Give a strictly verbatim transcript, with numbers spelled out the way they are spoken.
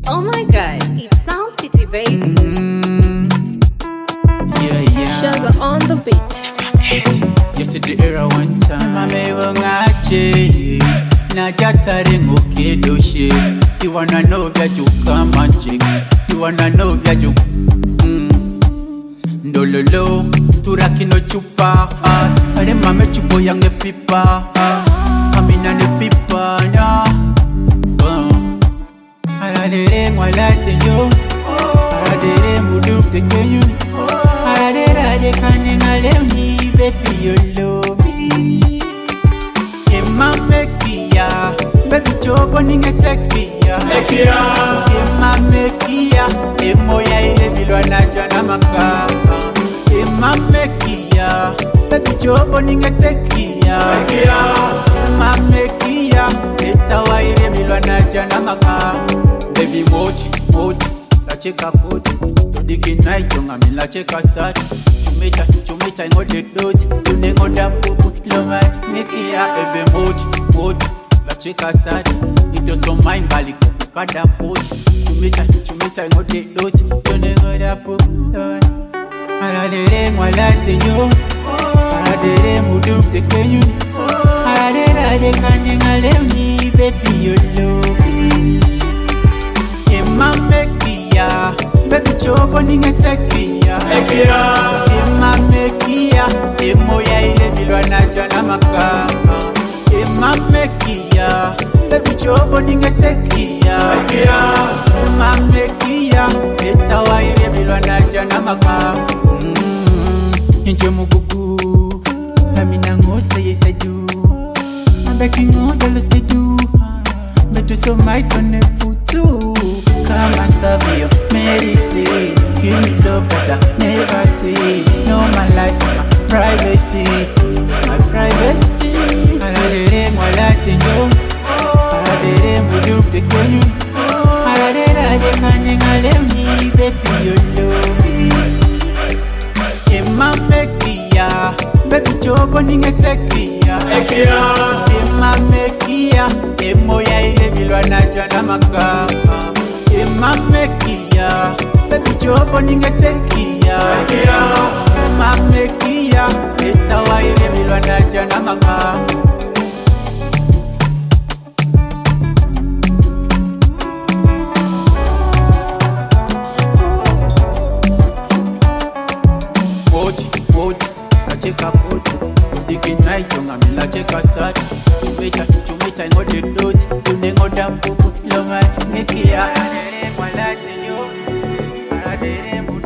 Oh my god, it sounds city, baby. Mm-hmm. Yeah, yeah. Shazza on the beat. You see the era one time. Mame wangache na jatare ngokedoshe. You wanna know that you come and check. You wanna know that you mm. Ndololo turaki no chupa. Ale mame chupo yange pipa. Kamina ne pipa na. Aradere moi last yo. Aradere mudu de kenyu. Aradere de kaninga lemi baby you love me. Ema mekia baby chobo ninge sekia. Mekia. Ema mekia emo ya ile bilwa na jana maka. Ema mekia baby chobo ninge sekia. Mekia. Ema mekia etawa ile bilwa na jana maka. Baby mochi, mochi, la cheka koti. Todiki naito ngami la cheka sati. Chumita, chumita ingo de dozi. Tunengo da pupu, loma nikia. Ebe mochi, mochi, la cheka sati. Ito so mine bali kada poti. Chumita, chumita ingo de dozi. Tunengo da pupu, loma. Aradere mwa last yo. Aradere mudu de kenyu. Aradere de kaninga lemi baby you love me. Ema mekia, baby chobo ninge sekia. Mekia. Ema mekia, emo ya ile bilwa na jana maka. Ema mekia, baby chobo ninge sekia. Mekia. Ema mekia, etawa ile bilwa na jana maka. Inje mugugu, amina ngose yeseju. Abeki ngoja luste du, betu so might on the foot too. Come and serve your medicine. Give me love that I never see. Know my life, my privacy, my privacy. Aradere moi last in you. Aradere mudu de kenyu. Aradere de kaninga lemi baby you love me. Ema mekia, baby chobo ninge sekia. Mekia. Ema mekia, emo ya ile bilwa na jana maka. Ema mekia, baby chobo ninge sekia. Mekia. Ema mekia, etawa ile bilwa na jana maka. Cheka koti, diki naito ngami la cheka sati. Chumita, chumita ingo de dozi. Tunengo da pupu, loma nikia. Aradere mwa lati yo. Aradere mwa